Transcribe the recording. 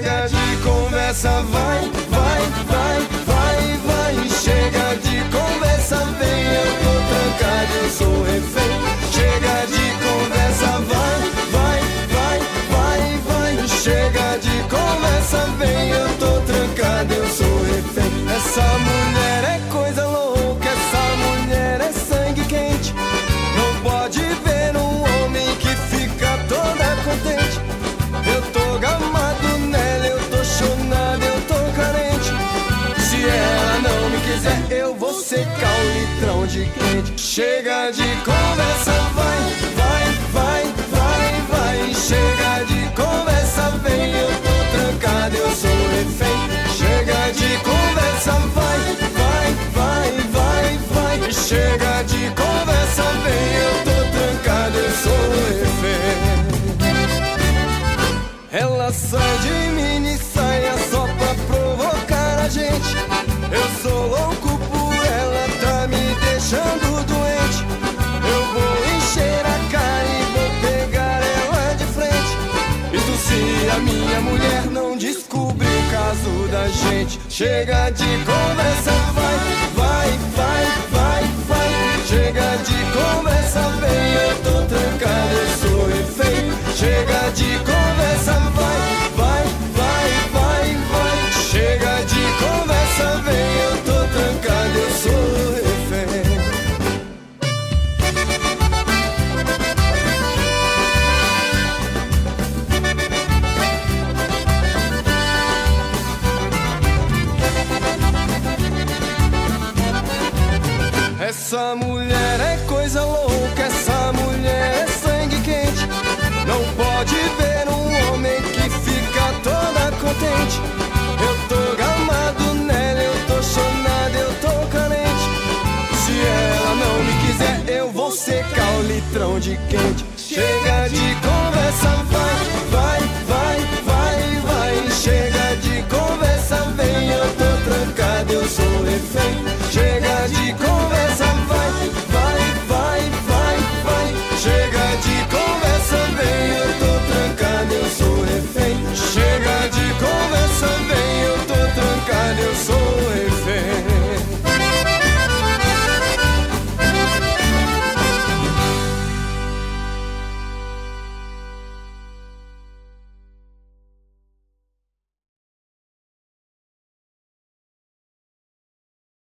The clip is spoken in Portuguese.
Chega de conversa, vai, vai, vai, vai, vai. Chega de conversa, vem, eu tô trancado, eu sou refém. Chega de conversa, vai, vai, vai, vai, vai. Chega de conversa, vem, eu tô trancado, eu sou refém. Essa mulher é coisa louca, essa mulher é sangue quente. Não pode ver um homem que fica toda contente. Eu tô gamado nela, eu tô chonado, eu tô carente. Se ela não me quiser, eu vou secar o litrão de quente. Chega de conversa, vai, vai, vai, vai, vai. Chega de conversa, vem, eu tô trancado, eu sou refém. Chega de conversa, vai, vai, vai, vai, vai. Chega de conversa, vem, eu tô trancado, eu sou refém. Ela sai de mini saia só pra provocar a gente. Eu sou louco por ela, tá me deixando doente. Eu vou encher a cara e vou pegar ela de frente. Isso se a minha mulher não descobrir o caso da gente. Chega de conversa, vai, vai, vai, vai, vai. Chega de conversa, vem, eu tô trancado, eu sou refém. Chega de conversa, vai, vai, vai, vai, vai. Chega de conversa, vem, eu tô trancado, eu sou refém. Essa mulher é coisa louca, essa mulher é sangue quente. Não pode ver um homem que fica toda contente. Eu tô gamado nela, eu tô chonado, eu tô carente. Se ela não me quiser, eu vou secar o litrão de quente.